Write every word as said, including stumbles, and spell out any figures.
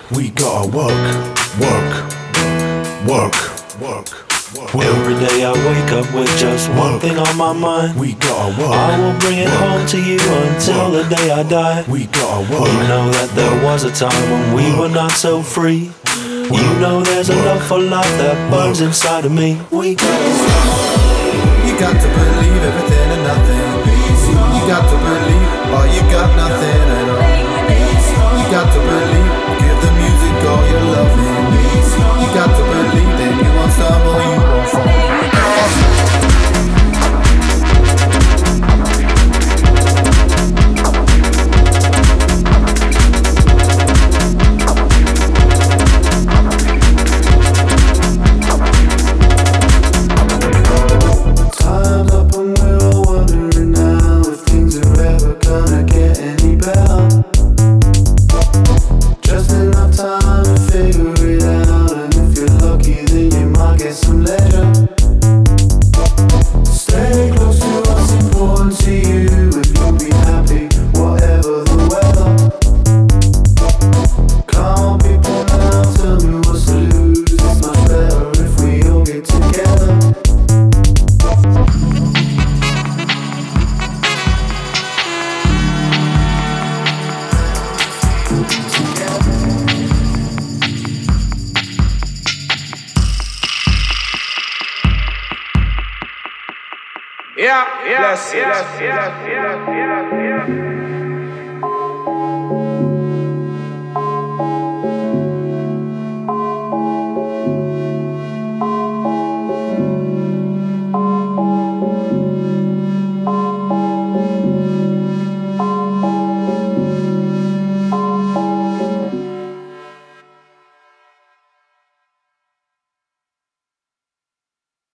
We gotta work, work, work, work, work. Every day I wake up with just one thing on my mind. We gotta work. I will bring it home to you until the day I die. We gotta work. You know that there was a time when we were not so free. You know there's a love for life that burns inside of me. We gotta work. You got to believe everything and nothing. You got to believe, or you got nothing at all. You got to believe, give the music all your loving. You got to believe, then you won't stumble, you won't fall. Yeah, yeah, yes, yes, yes, yes, yes, yes.